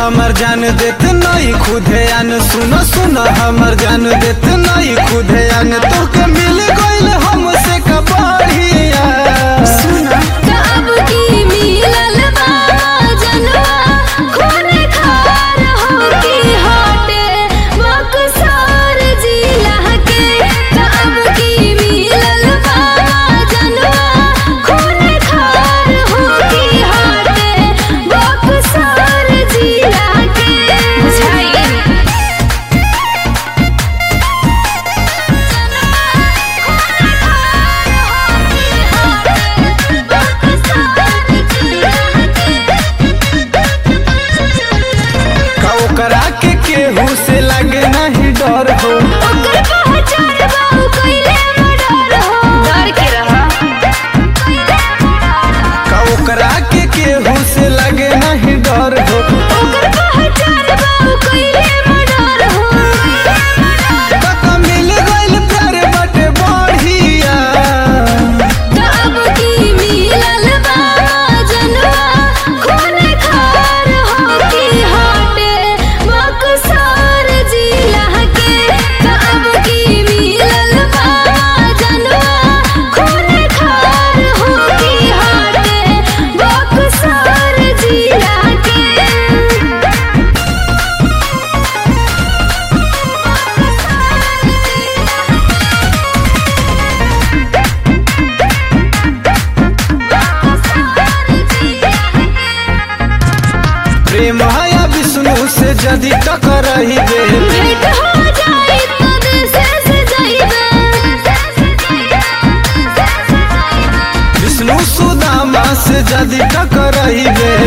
हमर जान देत नहीं खुदे आन, सुनो सुनो हमर जान देत नहीं खुदे आन, तोके मिल गइल हमसे कबाड़िया। सुना कब की मिलल बा जनवा खून खार होके हाटे बक्सर जिला के। कब की मिलल बा जनवा खून खार होके हाटे बक्सर जिला के। बुझाई ओकरा के केहू से लगे नहीं डर हो, ओकर पहचान बाऊ कइले मर्डर हो। डर के रहा ओकरा के केहू से लगे नहीं डर हो, ओकर पहचान बाऊ कइले मर्डर हो। तका मिल गइल प्यार बटे बढ़िया। कब की मिलल बा जनवा खून खार होके हाटे बक्सर जिला के। कब की मिलल बा जनवा खून खार होके हाटे बक्सर जिला के। प्रेम हया विष्णु से जदि टकराइबे, भेंट हो जाई तो देश से जाइबे। विष्णु सुदामा से जदि टकराइबे,